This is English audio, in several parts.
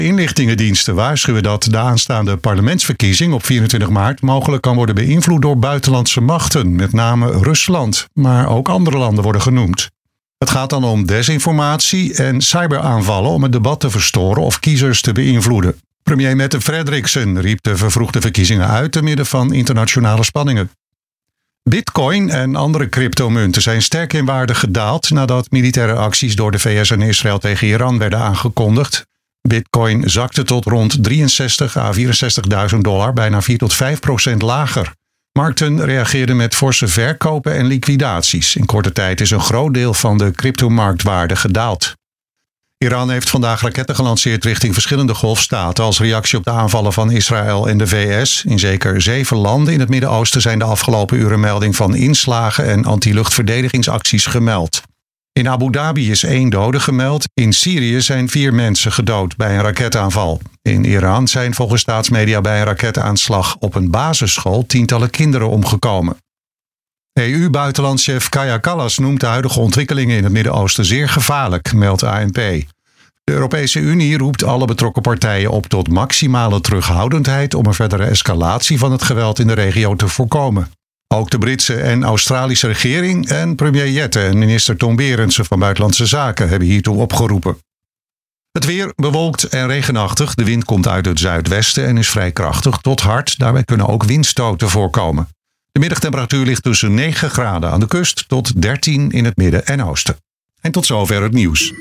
Inlichtingendiensten waarschuwen dat de aanstaande parlementsverkiezing op 24 maart mogelijk kan worden beïnvloed door buitenlandse machten, met name Rusland, maar ook andere landen worden genoemd. Het gaat dan om desinformatie en cyberaanvallen om het debat te verstoren of kiezers te beïnvloeden. Premier Mette Frederiksen riep de vervroegde verkiezingen uit te midden van internationale spanningen. Bitcoin en andere cryptomunten zijn sterk in waarde gedaald nadat militaire acties door de VS en Israël tegen Iran werden aangekondigd. Bitcoin zakte tot rond $63.000 à $64.000, bijna 4 tot 5% lager. Markten reageerden met forse verkopen en liquidaties. In korte tijd is een groot deel van de cryptomarktwaarde gedaald. Iran heeft vandaag raketten gelanceerd richting verschillende golfstaten als reactie op de aanvallen van Israël en de VS. In zeker 7 landen in het Midden-Oosten zijn de afgelopen uren melding van inslagen en antiluchtverdedigingsacties gemeld. In Abu Dhabi is 1 dode gemeld. In Syrië zijn 4 mensen gedood bij een raketaanval. In Iran zijn volgens staatsmedia bij een raketaanslag op een basisschool tientallen kinderen omgekomen. EU-buitenlandschef Kaja Kallas noemt de huidige ontwikkelingen in het Midden-Oosten zeer gevaarlijk, meldt ANP. De Europese Unie roept alle betrokken partijen op tot maximale terughoudendheid om een verdere escalatie van het geweld in de regio te voorkomen. Ook de Britse en Australische regering en premier Jette en minister Tom Berendsen van Buitenlandse Zaken hebben hiertoe opgeroepen. Het weer bewolkt en regenachtig. De wind komt uit het zuidwesten en is vrij krachtig tot hard. Daarbij kunnen ook windstoten voorkomen. De middagtemperatuur ligt tussen 9 graden aan de kust tot 13 in het midden en oosten. En tot zover het nieuws.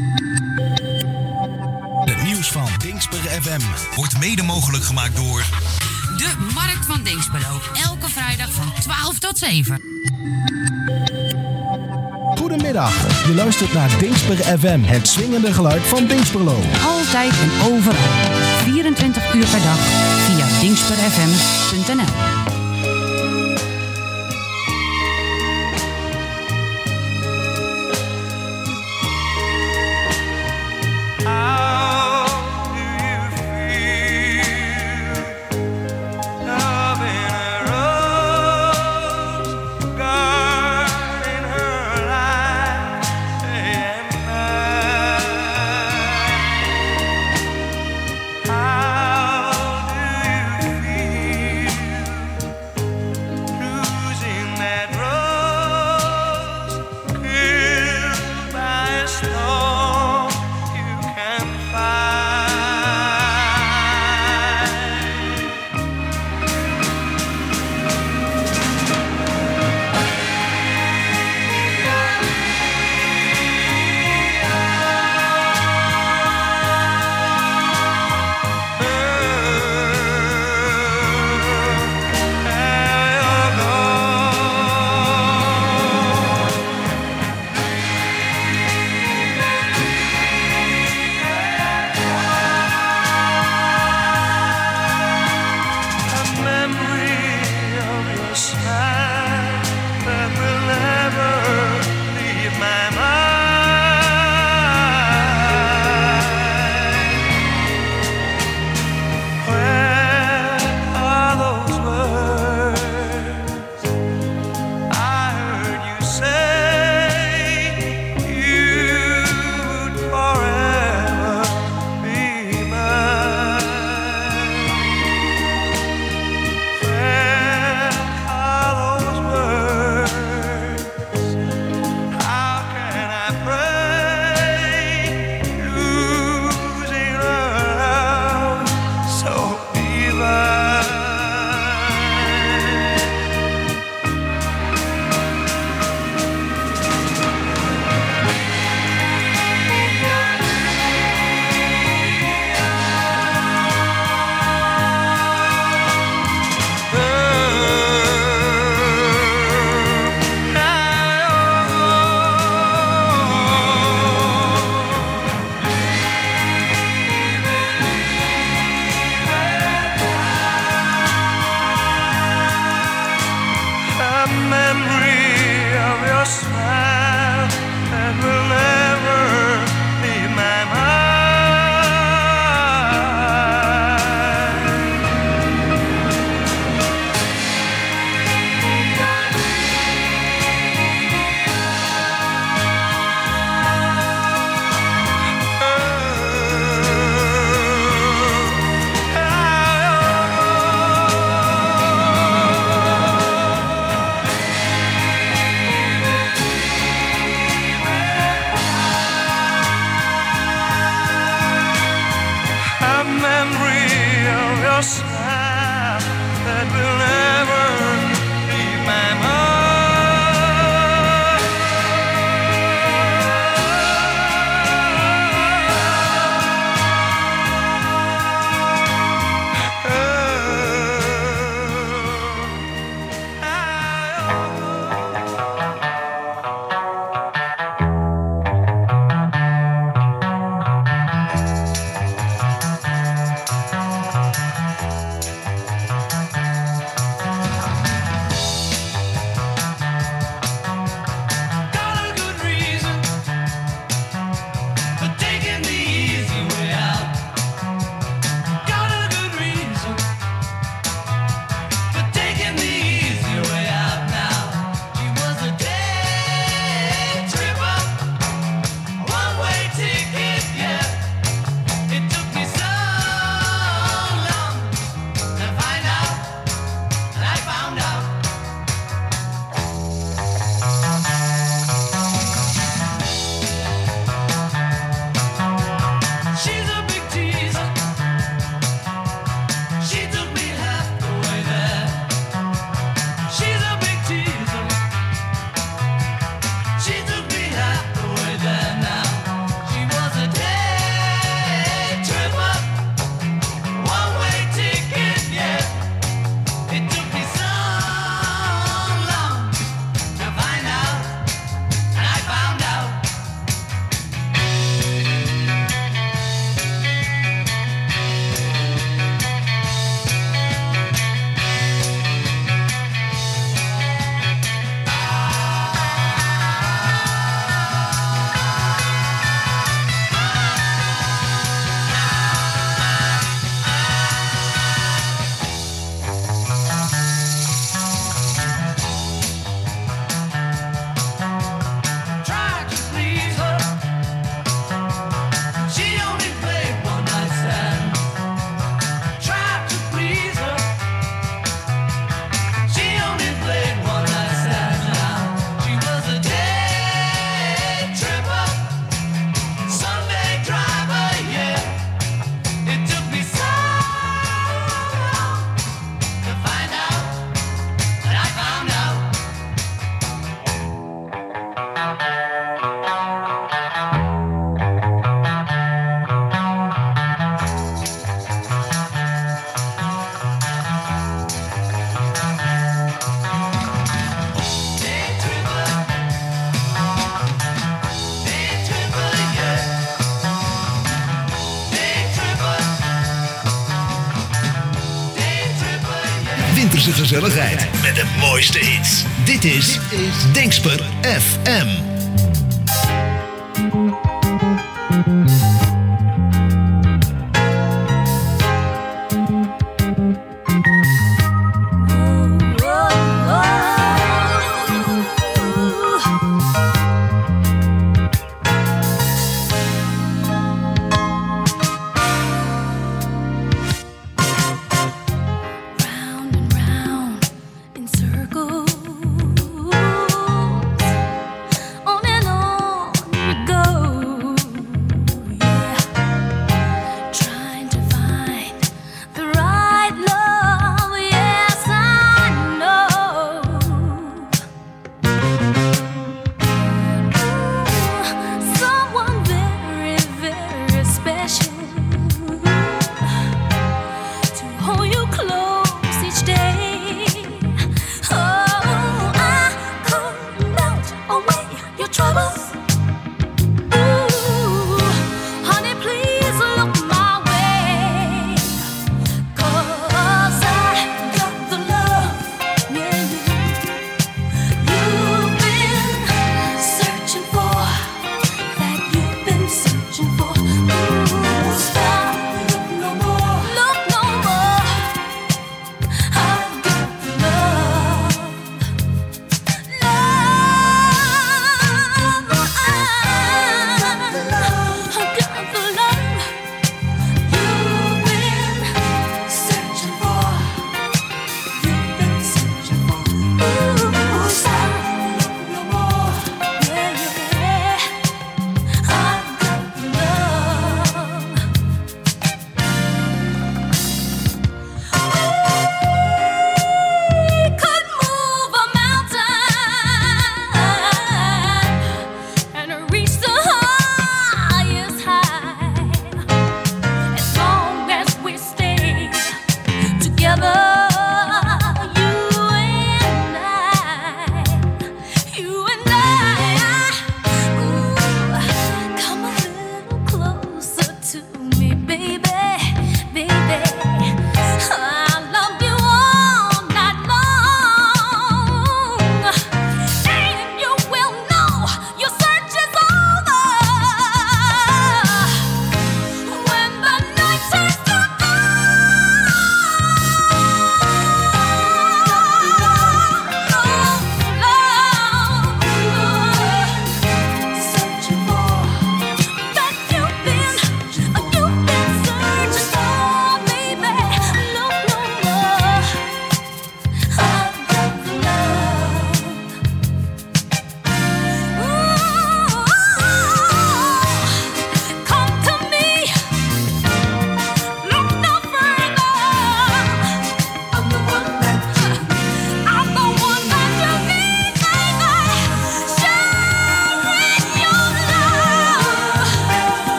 Het nieuws van Dingsper FM wordt mede mogelijk gemaakt door de Markt van Dingsperlo. Elke vrijdag van 12 tot 7. Goedemiddag, je luistert naar Dingsper FM, het swingende geluid van Dingsperlo. Altijd en overal. 24 uur per dag via dingsperfm.nl. a smile that will never leave my mind. Winterse gezelligheid met de mooiste hits. Dit is Dingsper FM. On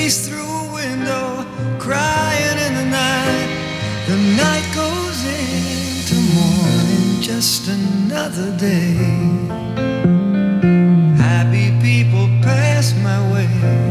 face through a window, crying in the night. The night goes into morning, just another day. Happy people pass my way.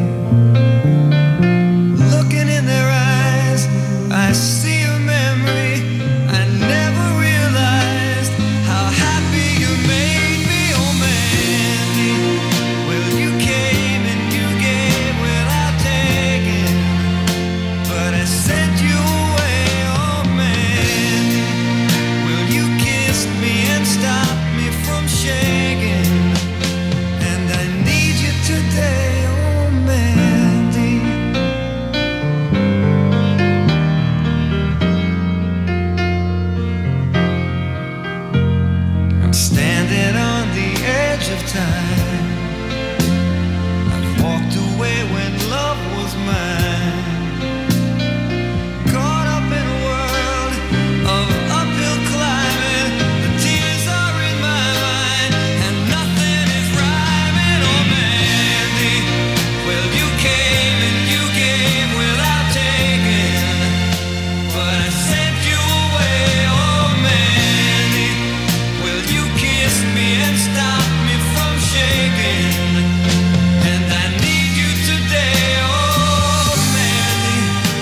Looking in their eyes, I see a memory. I never realized how happy you made me, oh Mandy. Well, you came and you gave without taking, but I sent you away, oh Mandy. Well, you kissed me and stopped me from shaking, and I need you today, oh Mandy. I'm standing on the edge of time. I've walked away when love was mine. Caught up in a world of uphill climbing. The tears are in my mind, and nothing is rhyming, oh Mandy. Well, you came and you gave without taking, but I sent you away, oh Mandy. Well, you kissed me and stopped me from shaking, and I need you today, oh Mandy.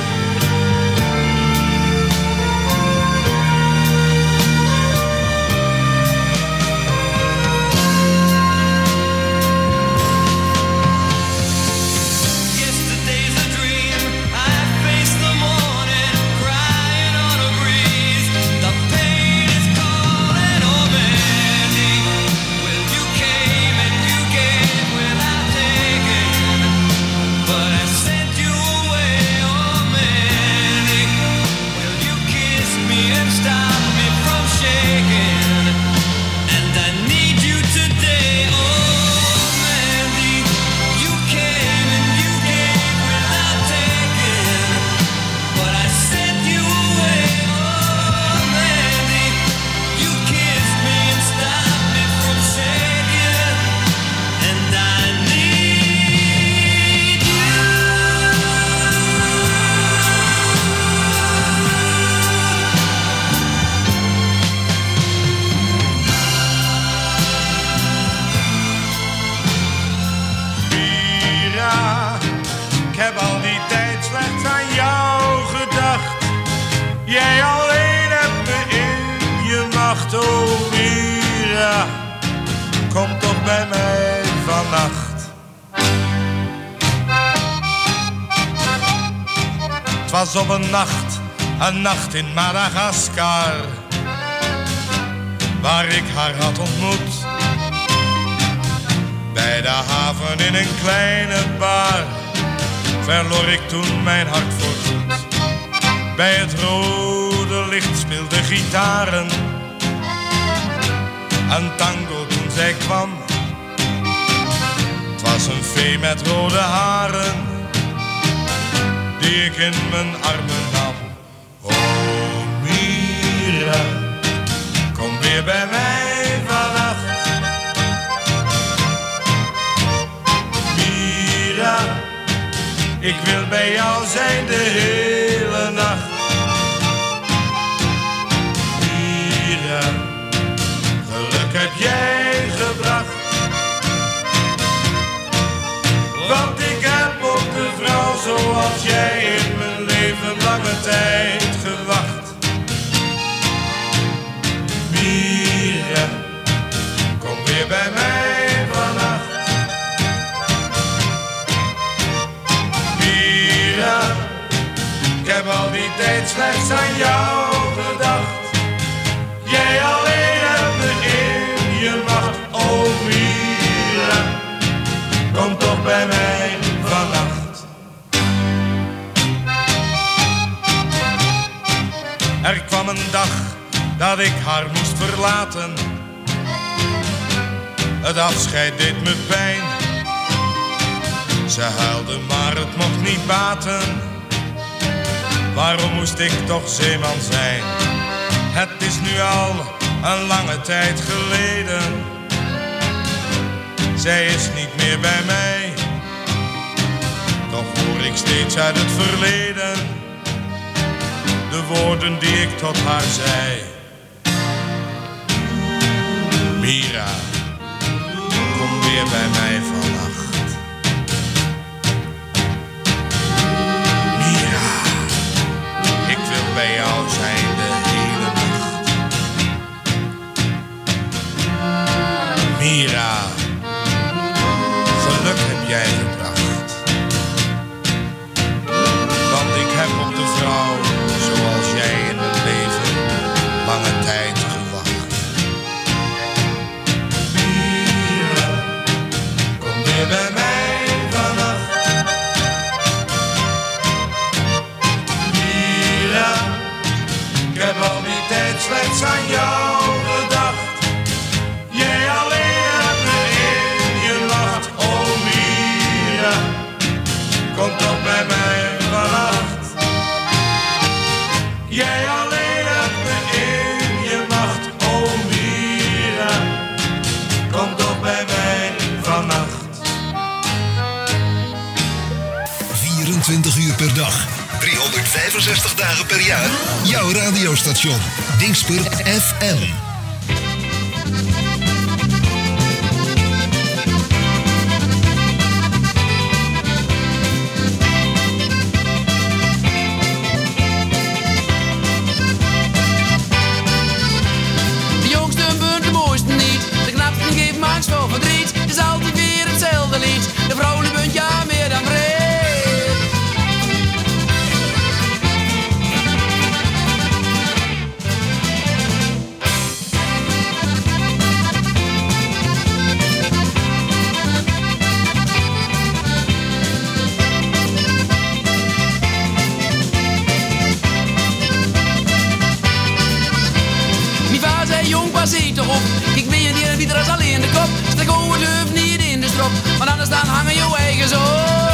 Yesterday's a dream. I face the morning, crying on a breeze. The pain is calling, oh Mandy. Well, you came and you gave without taking, but I sent you away, oh Mandy. Well, you kissed me and stopped me from shaking, and I need you today, oh Mandy. You came and you gave without taking, but I sent you away, oh Mandy. You kissed me and stopped me from shaking, and I need you. Mira, ik heb al die tijd slechts aan jou gedacht. Jij alleen hebt me in je macht, oh Mira. Kom toch bij mij vannacht. Het was op een nacht in Madagaskar, waar ik haar had ontmoet. Bij de haven in een kleine bar verloor ik toen mijn hart voorgoed. Bij het rode licht speelden gitaren een tango toen zij kwam. Het was een vee met rode haren die ik in mijn armen nam. Oh Mira, kom weer bij mij vannacht. Mira, ik wil bij jou zijn de hele nacht. Mira, geluk heb jij gebracht. Want ik heb op de vrouw zoals jij in mijn leven lange tijd gewacht. Mira, kom weer bij mij vannacht. Mira, ik heb al die tijd slechts aan jou gedacht. Jij alleen hebt me in je macht, oh Mira. Kom toch bij mij vannacht. Er kwam een dag dat ik haar moest verlaten. Het afscheid deed me pijn. Ze huilde, maar het mocht niet baten. Waarom moest ik toch zeeman zijn? Het is nu al een lange tijd geleden. Zij is niet meer bij mij. Toch hoor ik steeds uit het verleden de woorden die ik tot haar zei. Mira, kom weer bij mij vannacht. Mira, ik wil bij jou zijn de hele nacht. Mira, geluk heb jij gebracht. Want ik heb op de vrouw zoals jij in mijn leven lange tijd gewacht. Mira, kom weer bij mij vannacht. Mira, ik heb al die tijd slechts aan jou gedacht. Jij alleen hebt me in je macht. Oh Mira, kom toch bij mij vannacht. Jij alleen hebt me in je macht. Oh Mira, kom toch bij mij vannacht. 24 uur per dag, 365 dagen per jaar. Jouw radiostation, Dingsper FM. De jongste buurt de mooiste niet. De knapste geeft me angst voor verdriet. Het is altijd weer hetzelfde lied. De vrouwelijke bunt, ja, meer dan breed. Mijn vader zei, jong, pas hier toch op. Ik ben je niet wie er als alleen in de kop. Stek over het hoofd niet in de strop. Want anders dan hangen je eigen zo.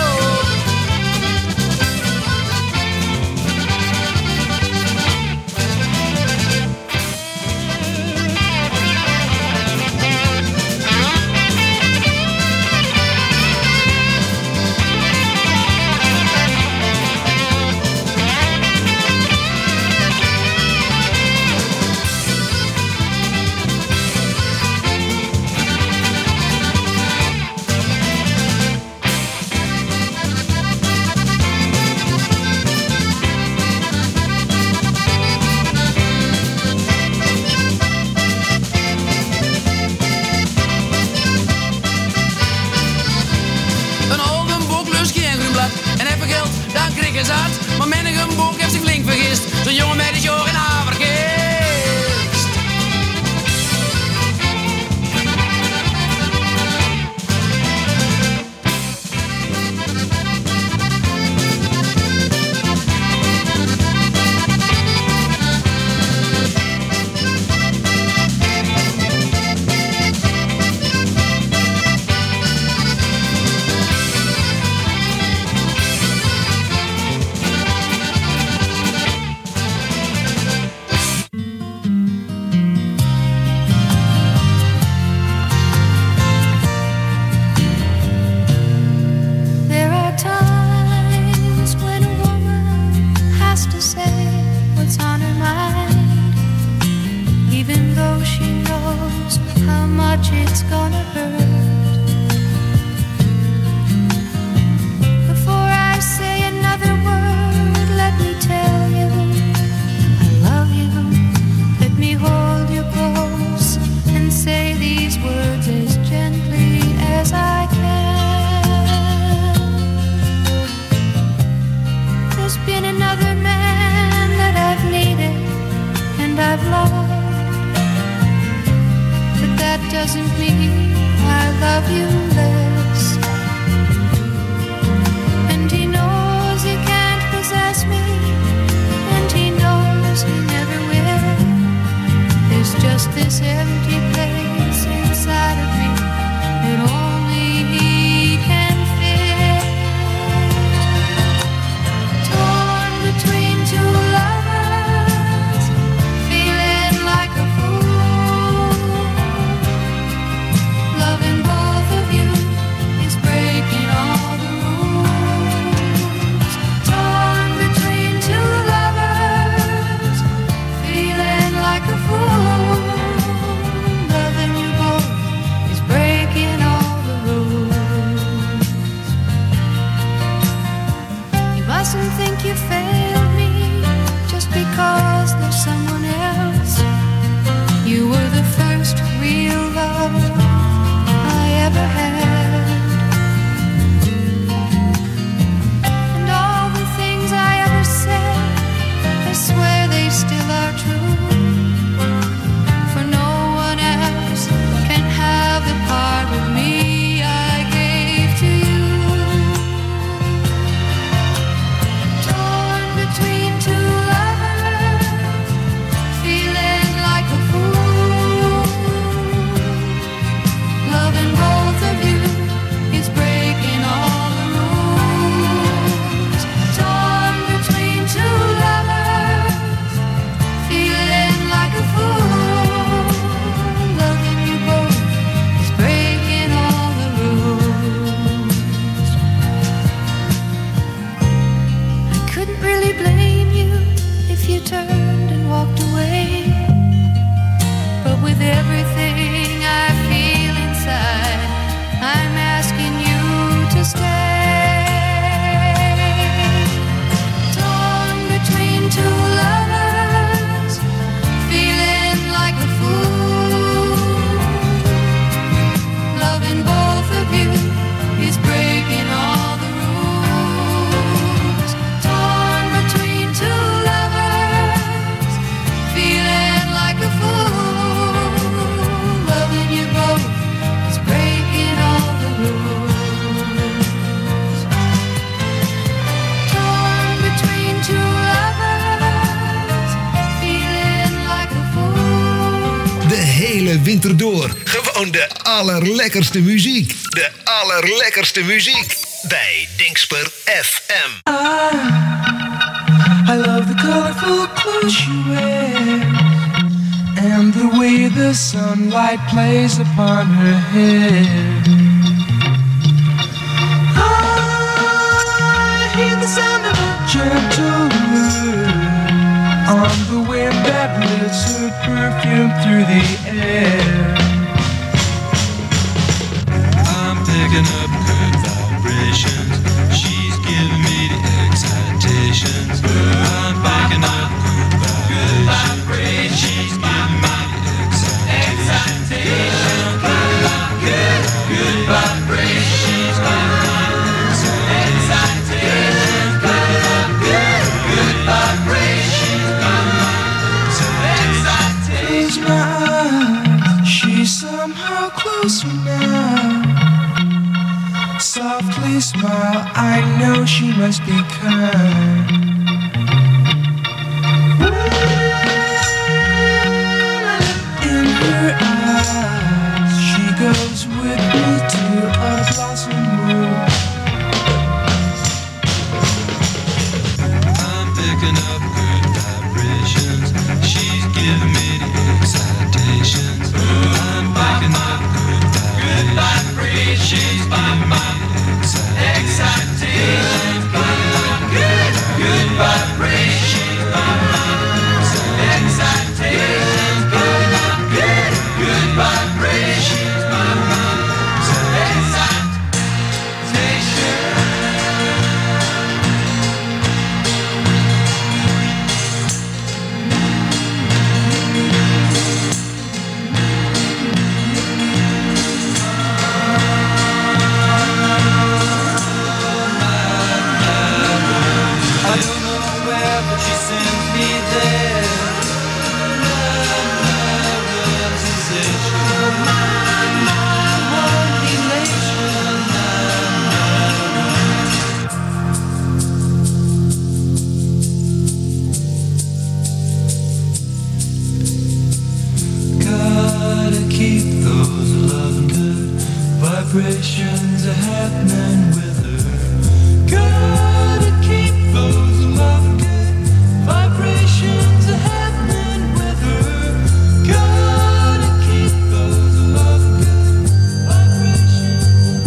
Een oude boek lust geen groen blad. En even geld, dan krijg je zat. Maar menige boek heeft zich flink vergist. Zo'n jongen met die joch in haverkist. There are times when a woman has to say what's on her mind, even though she knows how much it's gonna hurt. Before I say another word, let me tell you I love you. Let me hold you close and say these words as gently as I can. There's been another man that I've needed and I've loved, but that doesn't mean I love you less. And he knows he can't possess me, and he knows he never will. There's just this empty place inside of me that only he can fill. Torn between two lovers, feeling like a fool, loving both of you. hele winter door. Gewoon de allerlekkerste muziek. De allerlekkerste muziek. Bij Dingsper FM. I love the colorful clothes she wears and the way the sunlight plays upon her hair. I hear the sound of a gentle word on the wind that lifts her perfume through the air. I'm picking up good vibrations. She's giving me the excitations. I'm picking up good vibrations. She's giving me the excitations. Good vibrations. She's giving me the excitations. Good vibrations. Close my eyes, she's somehow closer now. Softly smile, I know she must be kind. In her eyes, she goes with me to a blossom room. I'm picking up good vibrations. She's giving me the excitations. I'm picking up good vibrations. She's giving me the excitations. Good vibrations. Excitations. Good vibrations. Gotta keep those loving good vibrations are happening with her. Gotta keep those loving good vibrations are happening with her. Gotta keep those loving good vibrations.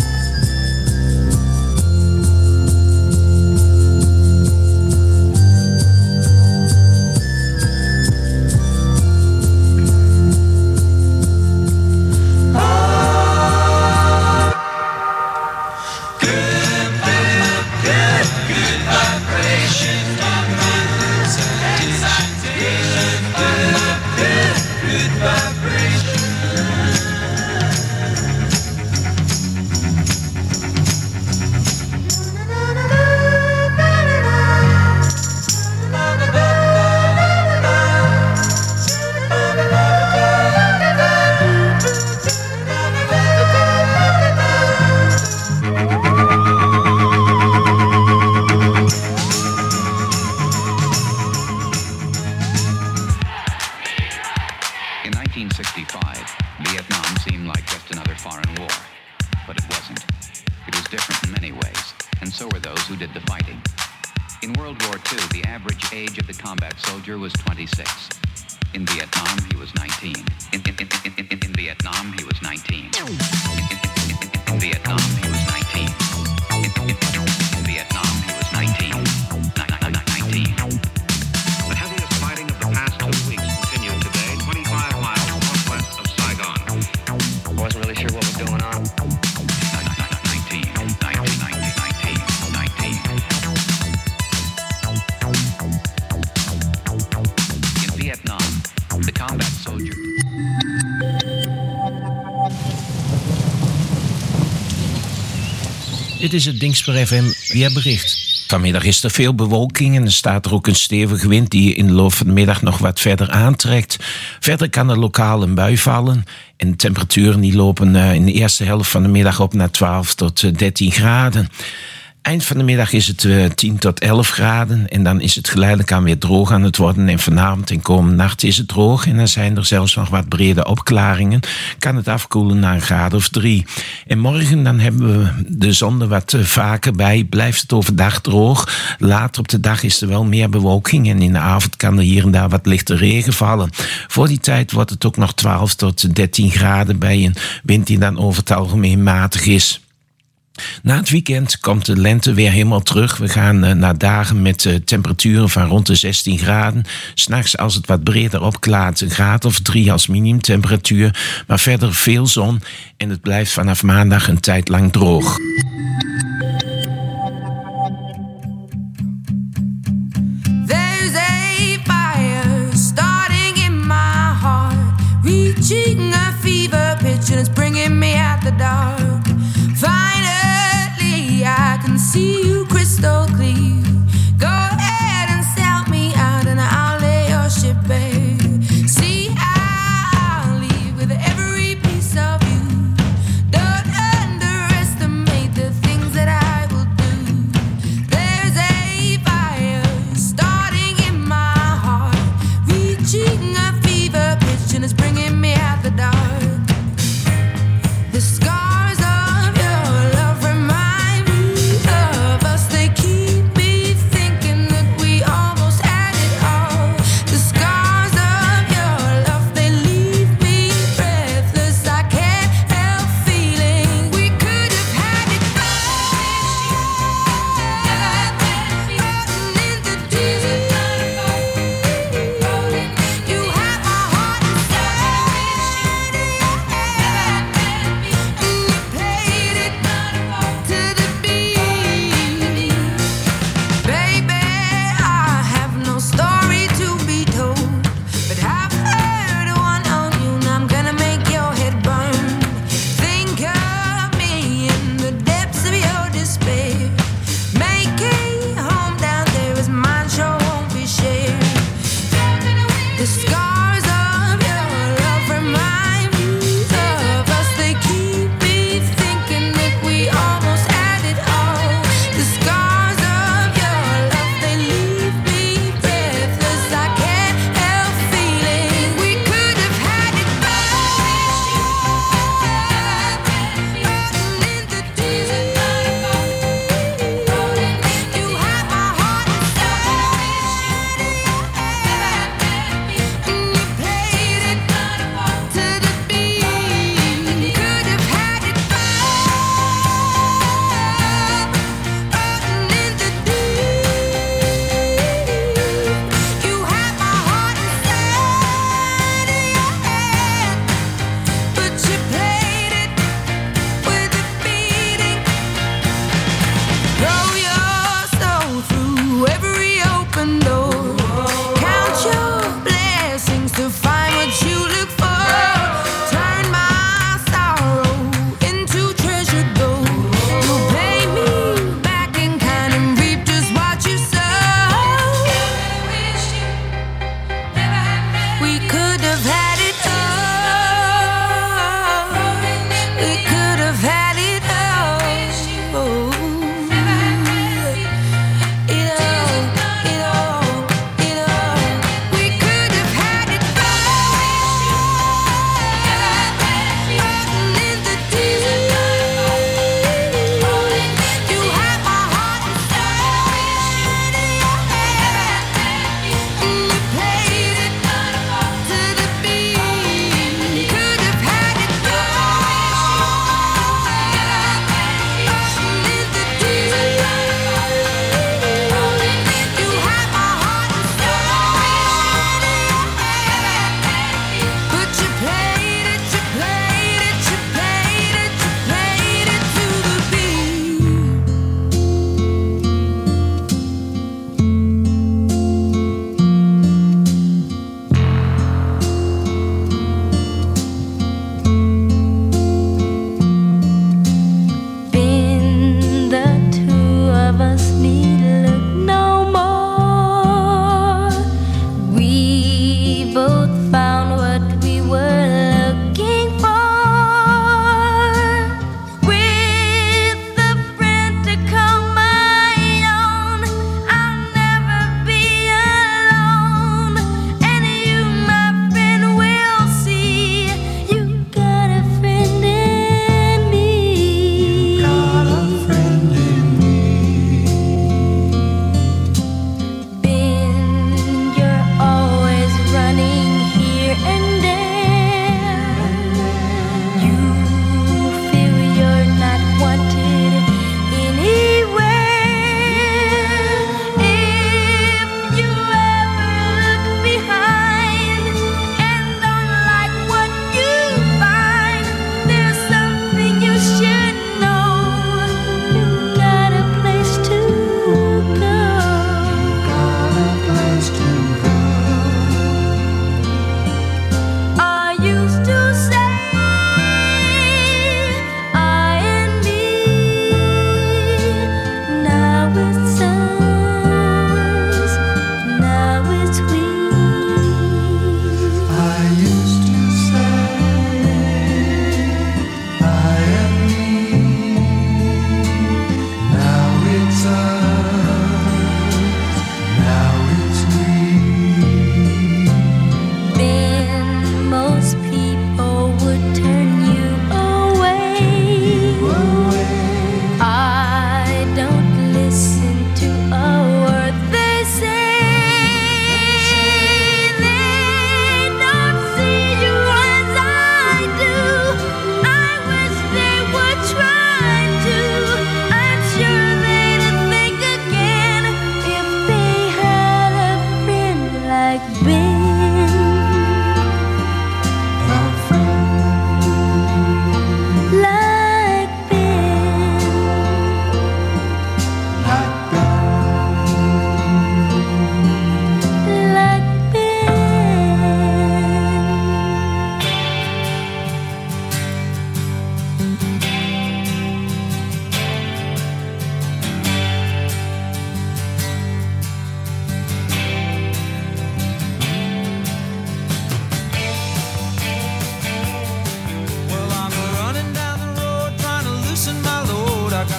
In 1965, Vietnam seemed like just another foreign war. But it wasn't. It was different in many ways, and so were those who did the fighting. In World War II, the average age of the combat soldier was 26. In Vietnam, he was 19. In Vietnam, he was 19. In Vietnam, he was 19. In Vietnam, he was 19. 19. The heaviest fighting of the past 2 weeks continued today, 25 miles northwest of Saigon. I wasn't really sure what was going on. 19. In Vietnam, the combat soldier. Dit is het Dingsper FM weerbericht. Vanmiddag is er veel bewolking en er staat er ook een stevige wind die in de loop van de middag nog wat verder aantrekt. Verder kan er lokaal een bui vallen en de temperaturen die lopen in de eerste helft van de middag op naar 12 tot 13 graden. Eind van de middag is het 10 tot 11 graden. En dan is het geleidelijk aan weer droog aan het worden. En vanavond en komende nacht is het droog. En dan zijn er zelfs nog wat brede opklaringen. Kan het afkoelen naar een graad of 3. En morgen dan hebben we de zon er wat vaker bij. Blijft het overdag droog. Later op de dag is er wel meer bewolking. En in de avond kan er hier en daar wat lichte regen vallen. Voor die tijd wordt het ook nog 12 tot 13 graden bij een wind die dan over het algemeen matig is. Na het weekend komt de lente weer helemaal terug. We gaan naar dagen met temperaturen van rond de 16 graden. 's Nachts, als het wat breder opklaart, een graad of 3 als minimumtemperatuur. Maar verder veel zon en het blijft vanaf maandag een tijd lang droog. There's a fire starting in my heart, reaching a fever pitch and it's bringing me out the dark. Finally, I can see you crystal clear. Go ahead and sell me out and I'll lay your ship bare. See, I'll leave with every piece of you. Don't underestimate the things that I will do. There's a fire starting in my heart, reaching a fever pitch and it's bringing me out the dark. The scars of your love remind me of us. They keep me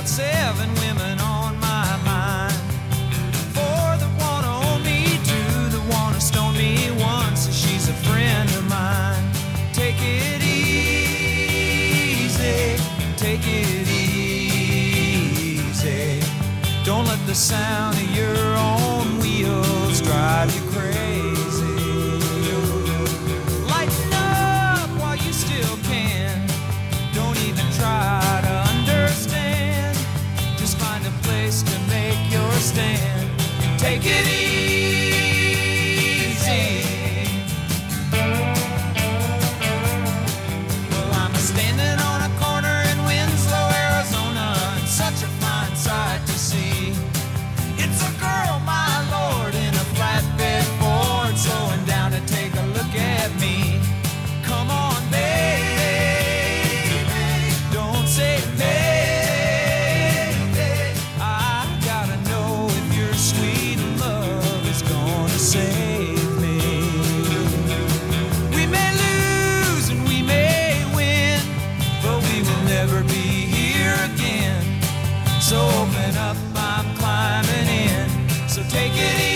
got 7 women on my mind. 4 that wanna own me, 2 that wanna stone me, 1 says she's a friend of mine. Take it easy, take it easy. Don't let the sound of your own wheels drive you crazy. Lighten up while you still can. Don't even try to understand. Just find a place to make your stand. Take it easy. Well, I'm standing on a corner in Winslow, Arizona, and such a fine sight to see. It's a girl, my lord, in a flatbed Ford, slowing down to take a look at me. Come on, baby, don't say maybe. I gotta know if your sweet love is gonna save me. We may lose and we may win, but we will never be here again. So open up, I'm climbing in. So take it easy.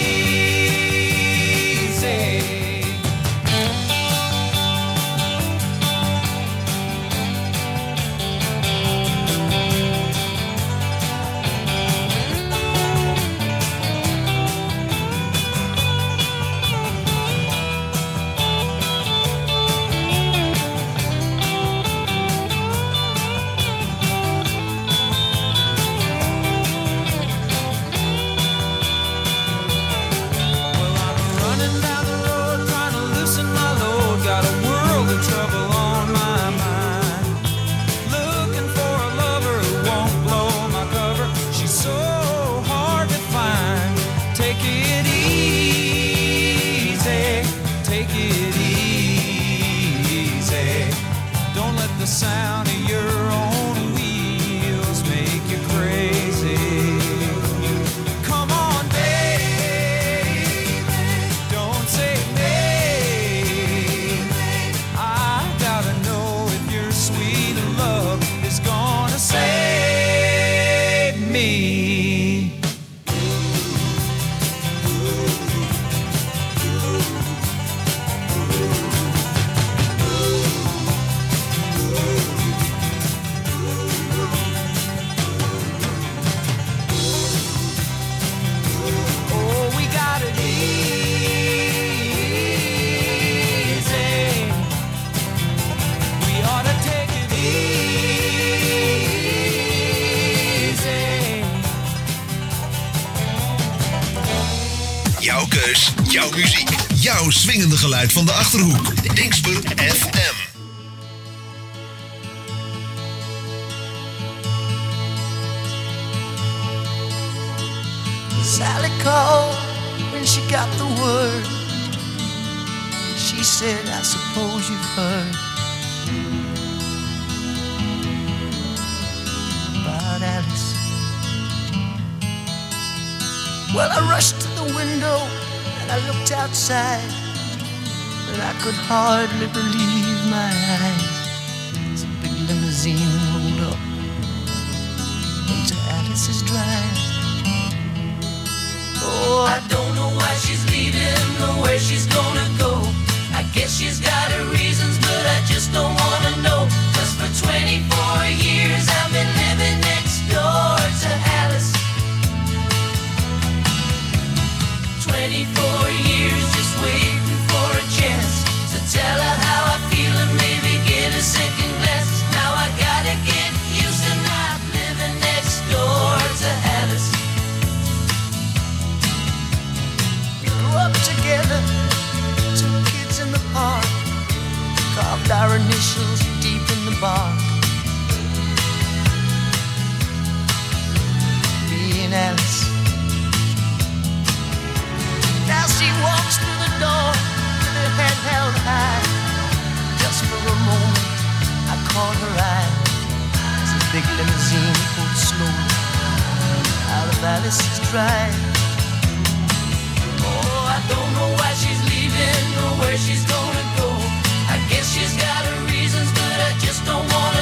Well, I'm running down the road trying to loosen my load. Got a world of trouble on my mind. Looking for a lover who won't blow my cover. She's so hard to find. Take it easy, take it easy. Don't let the sound of your own wheels make you crazy. Come on, baby, don't say maybe. I gotta know if your sweet love is gonna save me. Oh, we got it easy. We ought to take it easy. Jouw keus, jouw muziek, jouw swingende geluid van de Achterhoek. Dingsper FM. Sally called when she got the word. She said, I suppose you've heard about Alice. Well, I rushed to the window and I looked outside, but I could hardly believe my eyes. As a big limousine rolled up into Alice's drive. Oh, I don't know why she's leaving or where she's gonna go. I guess she's got her reasons, but I just don't wanna know. 'Cause for 24 years I've been living next door to Alice. 24 years just waiting for a chance to tell her how I feel and maybe get a second glance. Now I gotta get used to not living next door to Alice. We grew up together, 2 kids in the park, carved our initials deep in the bark. Me and Alice. Now she walks through the door with her head held high. Just for a moment, I caught her eye as a big limousine pulled slowly out of Alice's drive. Oh, I don't know why she's leaving or where she's gonna go. I guess she's got her reasons, but I just don't wanna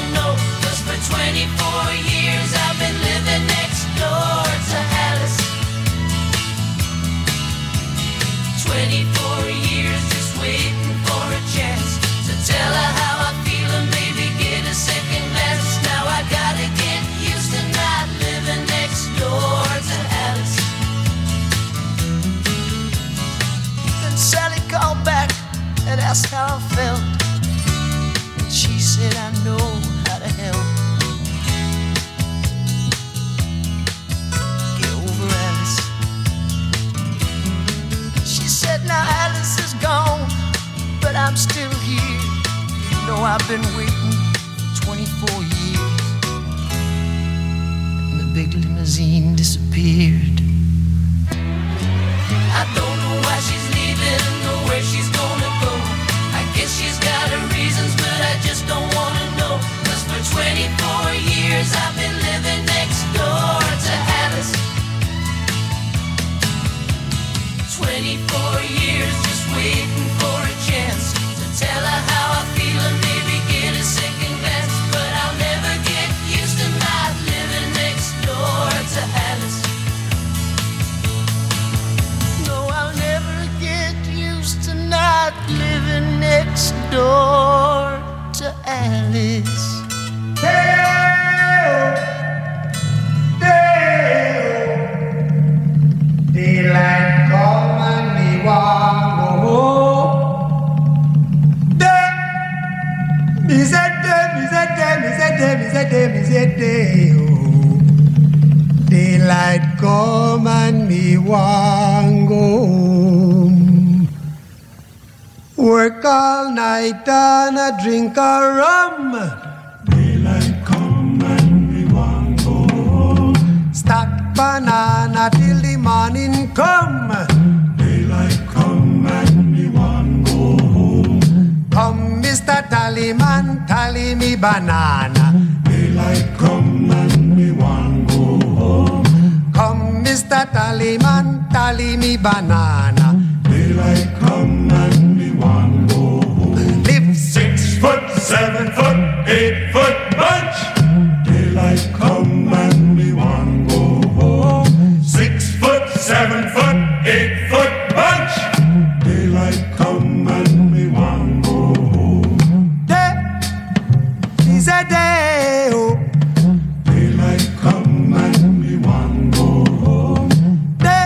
asked how I felt, and she said, I know how to help. Get over Alice. She said, now Alice is gone, but I'm still here. You know I've been waiting for 24 years. And the big limousine disappeared. I don't know why she's leaving or where she's gonna go. I guess she's got her reasons, but I just don't wanna know. 'Cause for 24 years I've been living next door to Alice. 24 years just waiting for a chance to tell her how I feel and maybe get a second glance. But I'll never get used to not living next door to Alice. No, I'll never get used to not living next door to Alice. Daylight come and me want go home. Me said oh. Daylight come and me want go home. Work all night and a drink a rum. Daylight come and me want go home. Stack banana till the morning come. Daylight come and me want go home. Come, Mr. Tallyman, tally me banana. Daylight come and me want go home. Come, Mr. Tallyman, tally me banana. Daylight come and me want go home. Live 6 foot, 7 foot, 8 foot bunch. Daylight come and me want go home. 6 foot, 7 foot, 8 foot bunch. Daylight come and me want go home. Day is a day, oh. Daylight come and me want go home. Day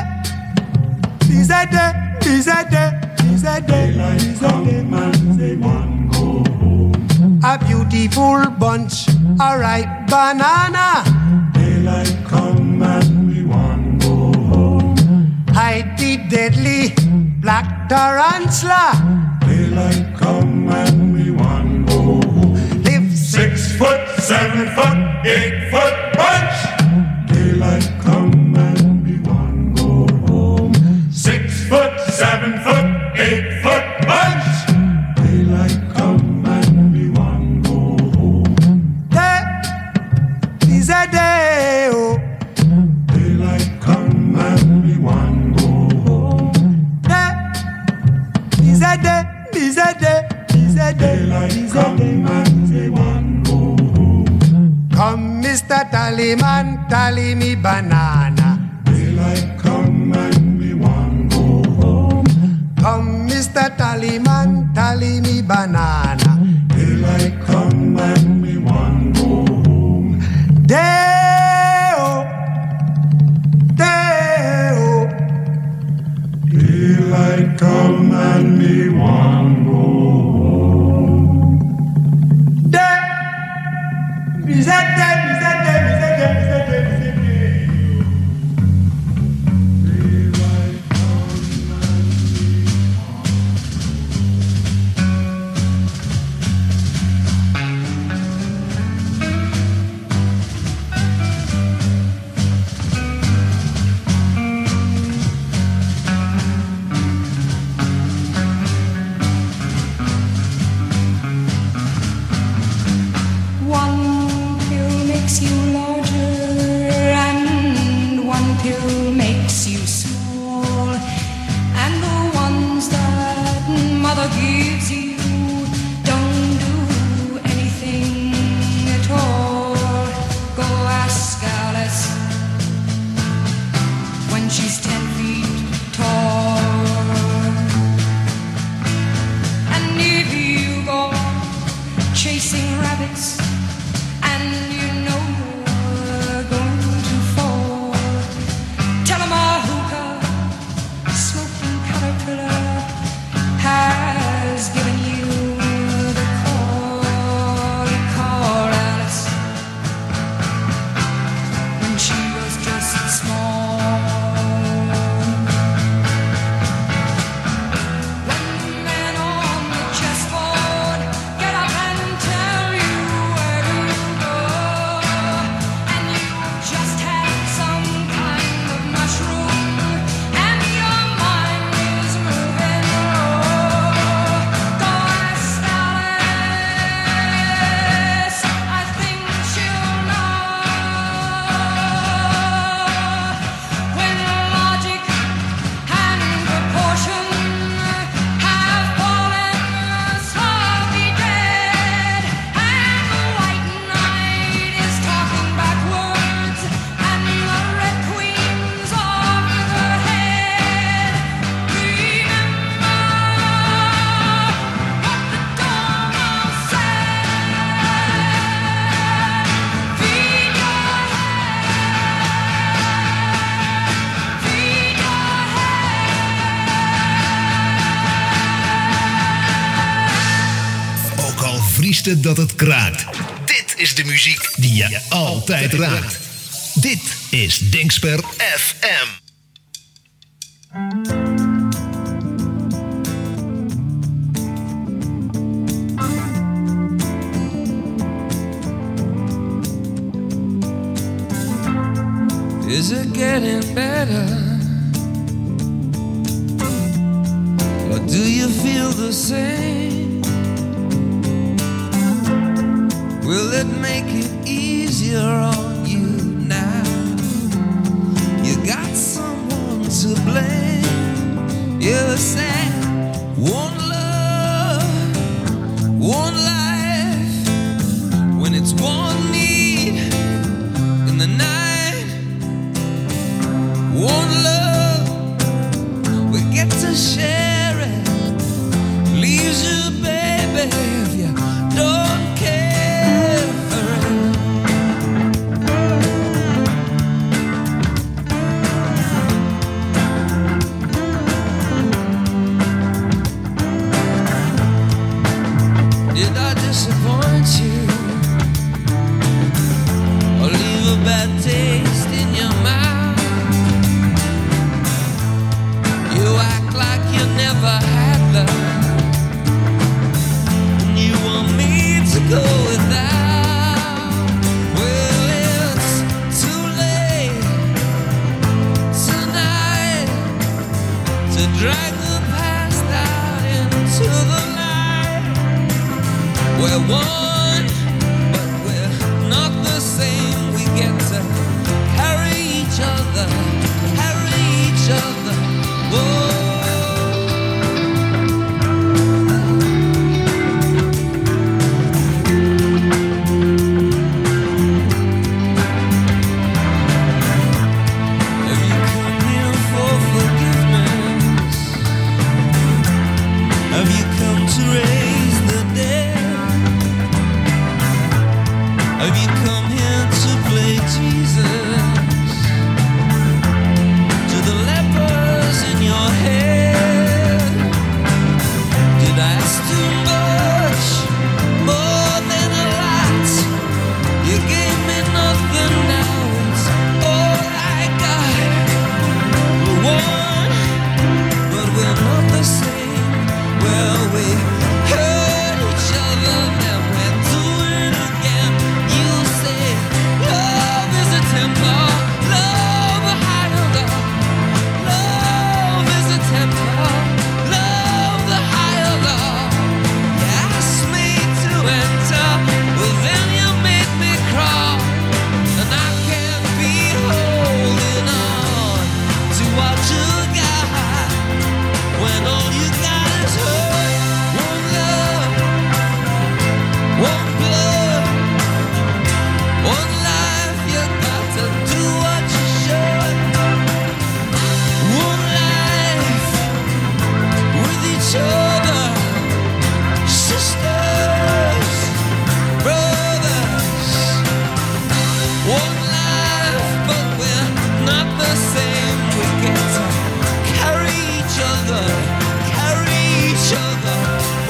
is a day, is a day, is a day. Daylight come and me want go home. A beautiful bunch, a ripe banana. Daylight come and we want go home. Hide the deadly black tarantula. Daylight come and we want go home. Live 6 foot, 7 foot, 8 foot bunch. Daylight come and we want go home. 6 foot, 7 foot, 8 foot bunch. Daylight come and we want go home. Day is a day, oh. Daylight come and we want go home. Day is a day, is a day, is a day. Daylight come and we want go home. Come, Mr. Tallyman, tally me banana. Daylight come and we want go home. Come, Mr. Tallyman, tally me banana. Daylight come and we want go home. Day-o, day-o. Daylight come and we want go home. Day, is that day, is that day, is that day, is that day, is that day. Daylight come and we want. wisten dat het kraakt. Dit is de muziek die je altijd raakt. Dit is Dingsper FM. Is it getting better? Or do you feel the same? Will it make it easier on you now? You got someone to blame. You said one love, one life. When it's one need in the night. One love, we get to share it. Leaves you, baby, if you don't care for it. Did I disappoint you? Or leave a bad taste in your mouth? You act like you never had love, and you want me to go without. Well, it's too late tonight to drag the past out into the night. We're one, but we're not the same. We get to carry each other, carry each other. Whoa. Have you come here for forgiveness? Have you come to raise the dead? Have you come here to play Jesus? To the lepers in your head? Did I ask too much? More than a lot? You gave me nothing, now it's all I got. We're one, but we're not the same. Well, we hurt each other, then we're doing it again. You say love is a temple, love a higher love. Love is a temple, love the higher love. You asked me to enter, well then you made me crawl. And I can't be holding on to what you got, when all you got is hurt. One love, one blood, one life. You got to do what you should. One life with each other, sisters, brothers. One life, but we're not the same. We get to carry each other, carry each other.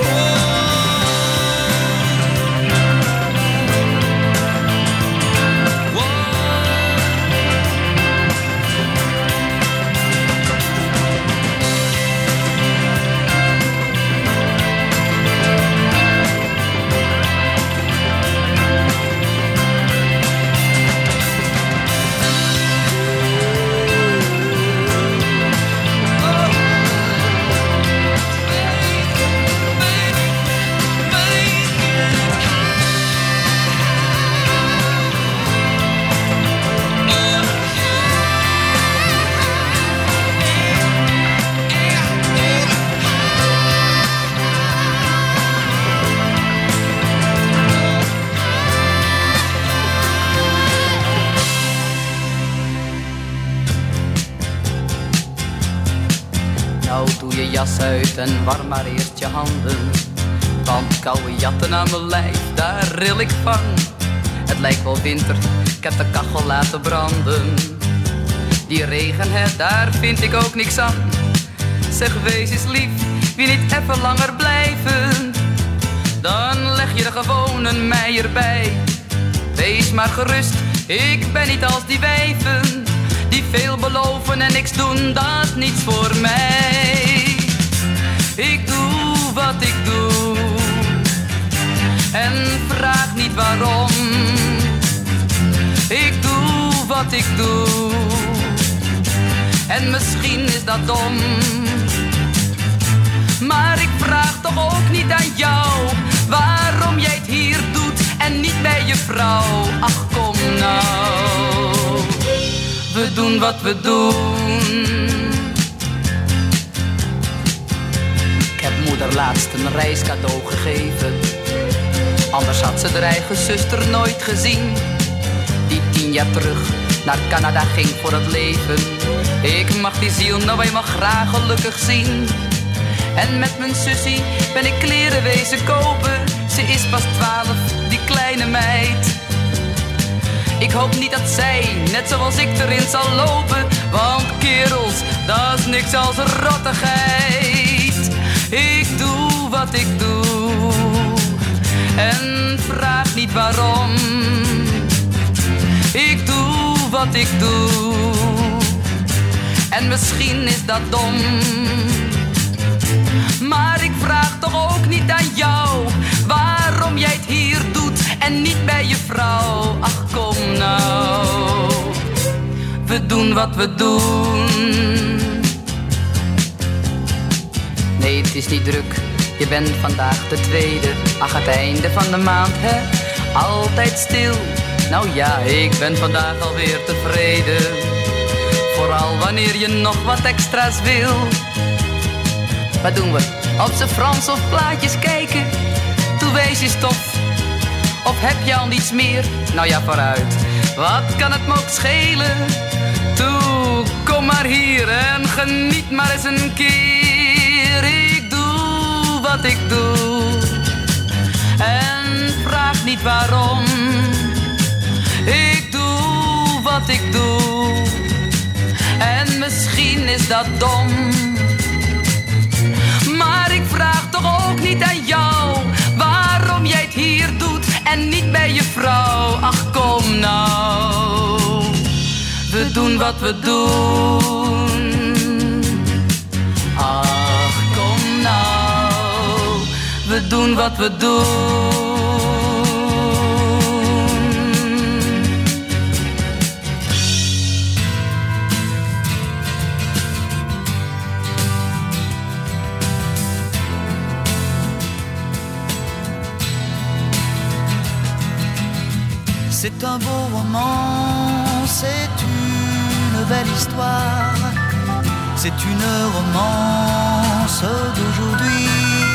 Nou doe je jas uit en warm maar eerst je handen. Want koude jatten aan mijn lijf, daar ril ik van. Het lijkt wel winter, ik heb de kachel laten branden. Die regen, hè, daar vind ik ook niks aan. Zeg, wees eens lief, wie niet even langer blijven. Dan leg je er gewoon een meier bij. Wees maar gerust, ik ben niet als die wijven die veel beloven en niks doen, dat niets voor mij. Ik doe wat ik doe en vraag niet waarom. Ik doe wat ik doe en misschien is dat dom. Maar ik vraag toch ook niet aan jou waarom jij het hier doet en niet bij je vrouw. Ach kom nou, we doen wat we doen. Ik heb moeder laatst een reiscadeau gegeven, anders had ze haar eigen zuster nooit gezien, die 10 jaar terug naar Canada ging voor het leven. Ik mag die ziel nou eenmaal graag gelukkig zien. En met mijn sussie ben ik kleren wezen kopen. Ze is pas 12, die kleine meid. Ik hoop niet dat zij, net zoals ik, erin zal lopen. Want kerels, dat is niks als rottigheid. Ik doe wat ik doe en vraag niet waarom. Ik doe wat ik doe en misschien is dat dom. Maar ik vraag toch ook niet aan jou waarom jij het hier doet en niet bij je vrouw. Ach kom nou, we doen wat we doen. Nee, het is niet druk, je bent vandaag de tweede. Ach, het einde van de maand, hè, altijd stil. Nou ja, ik ben vandaag alweer tevreden. Vooral wanneer je nog wat extra's wil. Wat doen we? Op z'n Frans of plaatjes kijken? Toe wees je stof. Of heb je al niets meer? Nou ja, vooruit. Wat kan het me ook schelen? Toe, kom maar hier en geniet maar eens een keer. Ik doe wat ik doe en vraag niet waarom. Ik doe wat ik doe en misschien is dat dom. Maar ik vraag toch ook niet aan jou waarom jij het hier doet en niet bij je vrouw. Ach kom nou, we doen wat we doen. Ach kom nou, we doen wat we doen. C'est un beau roman, c'est une belle histoire, c'est une romance d'aujourd'hui.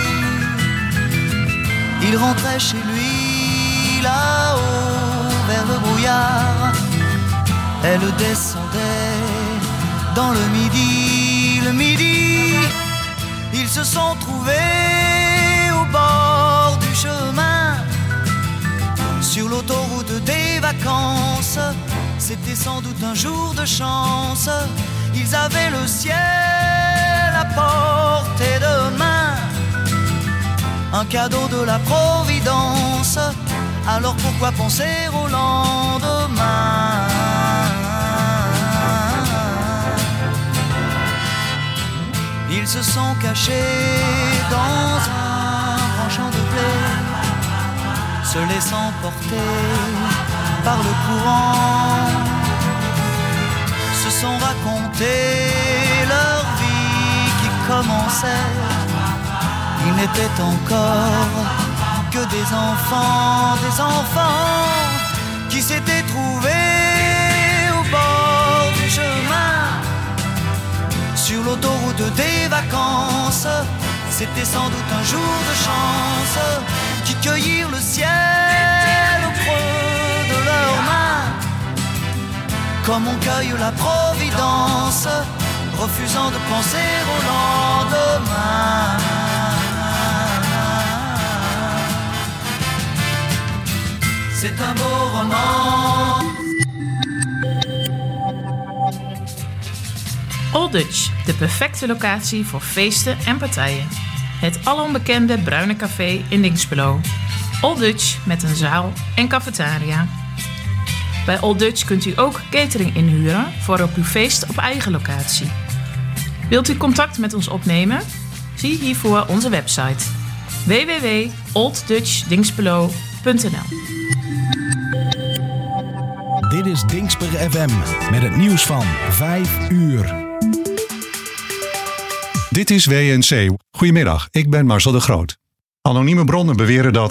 Il rentrait chez lui là-haut vers le brouillard. Elle descendait dans le midi, ils se sont trouvés au bord du chemin. Sur l'autoroute des vacances, c'était sans doute un jour de chance. Ils avaient le ciel à portée de main, un cadeau de la Providence. Alors pourquoi penser au lendemain? Ils se sont cachés dans un grand champ de blé, se laissant porter par le courant, se sont raconté leur vie qui commençait. Ils n'étaient encore que des enfants qui s'étaient trouvés au bord du chemin. Sur l'autoroute des vacances, c'était sans doute un jour de chance, qui cueillirent le ciel au creux de leurs mains, comme on cueille la providence, refusant de penser au lendemain. C'est un beau roman. Old Dutch, de perfecte locatie voor feesten en partijen. Het alombekende Bruine Café in Dinxperlo. Old Dutch met een zaal en cafetaria. Bij Old Dutch kunt u ook catering inhuren voor op uw feest op eigen locatie. Wilt u contact met ons opnemen? Zie hiervoor onze website www.olddutchdingsbelo.nl. Dit is Dingsper FM met het nieuws van 5 uur. Dit is WNC. Goedemiddag, ik ben Marcel de Groot. Anonieme bronnen beweren dat